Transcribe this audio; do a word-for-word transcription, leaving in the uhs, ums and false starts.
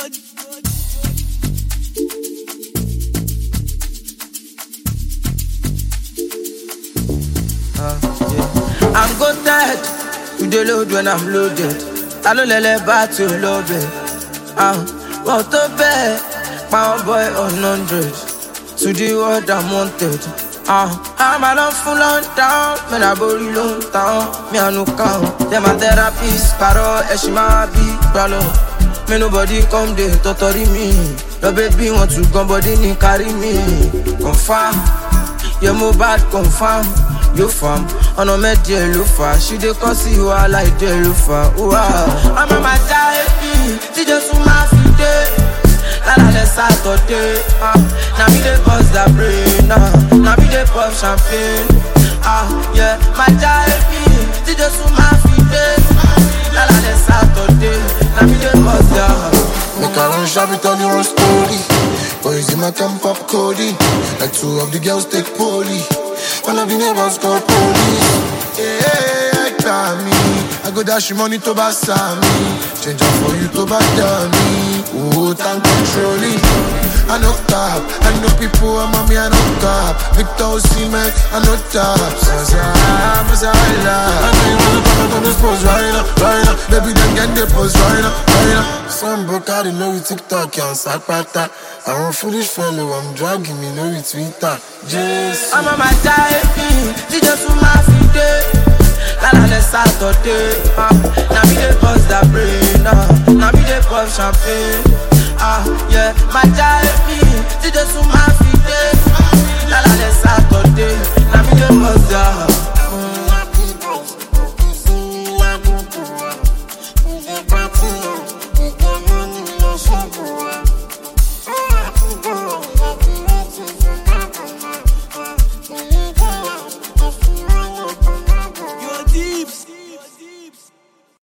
Uh, yeah. I'm goated, you dey load when I'm loaded. I don't let it back to love it. Uh, want to bet, my boy on hundred. To the world I'm wanted. Uh, I'm a long full on down, man I body long down. Me I no count, them a therapist, paro, eshima be bralo. Me nobody come there, totori me. Your baby want to come, body ni carry me. Confirm, you move bad, confirm. You fam, on a med yellow fa. She dey cause you are like yellow fa. I'm a my type, she just my feet. La la la Saturday, ah, now me dey bust that brain, ah, now me dey pop champagne, ah, yeah, my type, she just my feet. La la la Saturday, now me dey bust that. Make I run shabby, tell you one story. Boys in my camp pop Cody. Like two of the girls take poly. One of the neighbors call police. Yeah, I got me. I go dash you money to buy me. Change up for you to buy me. Ooh, time controlling. I know top. I know people, I'm mommy, I know top. Victor Osimhen, I know top. Saza, Saza, I know you wanna come out on this pose right now, right now. Baby, then get the pose right now, right now. Some broke out, you know, we TikTok, you on Sapata. I'm a foolish fellow, I'm dragging me, know you Twitter. Just I'm on my type, she just my feet. La la la Saturday, ah, now me dey bust that brain, ah, now me dey pop champagne, ah, yeah, my type, she just my feet. La la la Saturday, now me dey bust that.